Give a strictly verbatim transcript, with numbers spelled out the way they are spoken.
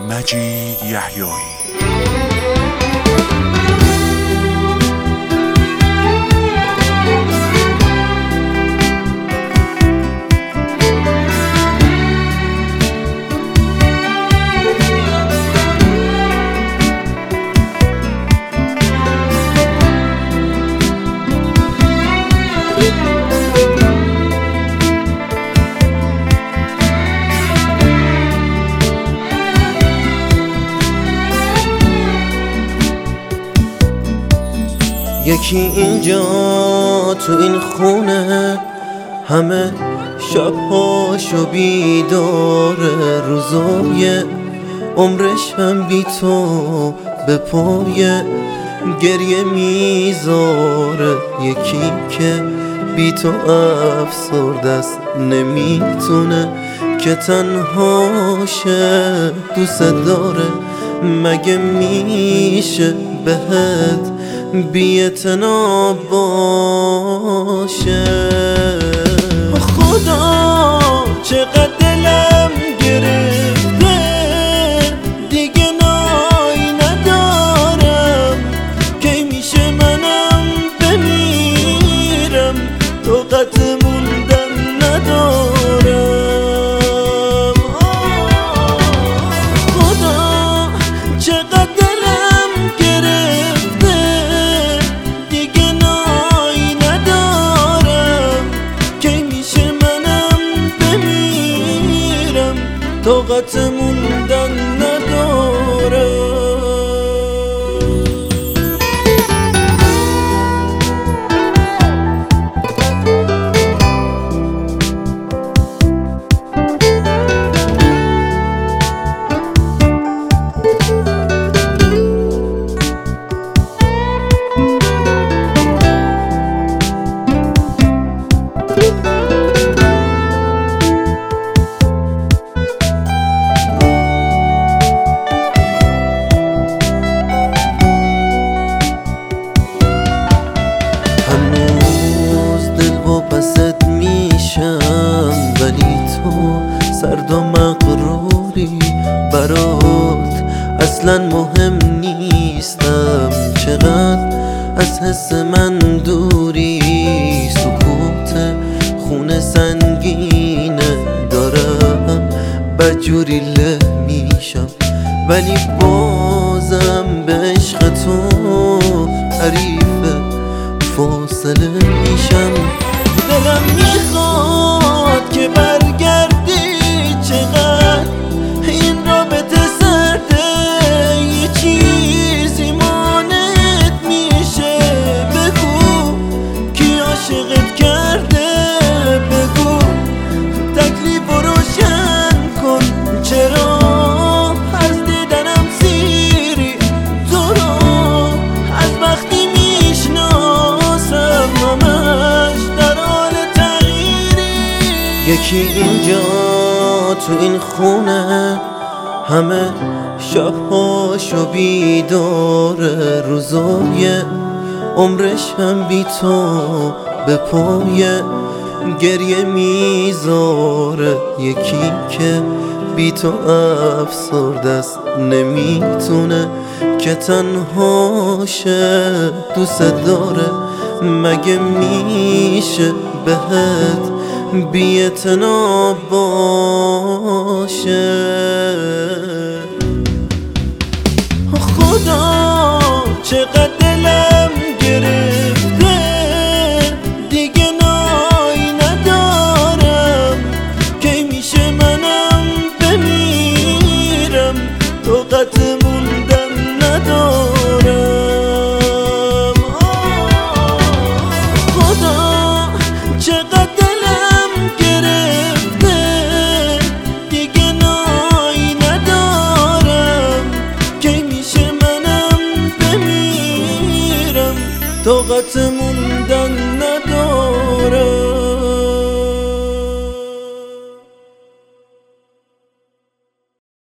مجید یحیایی. یکی اینجا تو این خونه همه شبهاشو بیداره، روزای عمرش هم بی تو به پای گریه میذاره. یکی که بی تو افسرده است، نمیتونه که تنهاشه، دوست داره مگه میشه بهت بی‌اعتنا باشه. خدا چقدر دلم گرفته، دیگه نایی ندارم، کی میشه منم بمیرم، طاقت موندن ندارم. خدا چقدر دلم گرفته، دیگه نایی ندارم، کی میشه منم بمیرم، طاقت موندن ندارم. سرد و مغروری برات اصلا مهم نیستم، چقدر از حس من دوری، سکوت خونه سنگینه دارم، بدجوری له میشم ولی بازم به عشق تو حریف فاصله میشم. دلم میخواد که برگردی، چقدر این رابطه سرده، یه چیزی مانعت میشه، بگو کی عاشقت کرده، بگو تکلیف روشن کن، چرا از دیدنم سیری، تو رو از وقتی میشناسم همش در حال تغییری. یکی اینجا تو این خونه همه شبهاشو بیداره، روزای عمرش هم بی تو به پای گریه میذاره. یکی که بی تو افسرده است، نمیتونه که تنهاشه، دوست داره مگه میشه بهت بی‌اعتنا باشه. خدا چقدر دلم گرفته، دیگه نایی ندارم، کی میشه منم بمیرم، طاقت موندن ندارم. خدا چقدر دلم گرفته، دیگه نایی ندارم، کی میشه منم بمیرم، طاقت موندن ندارم.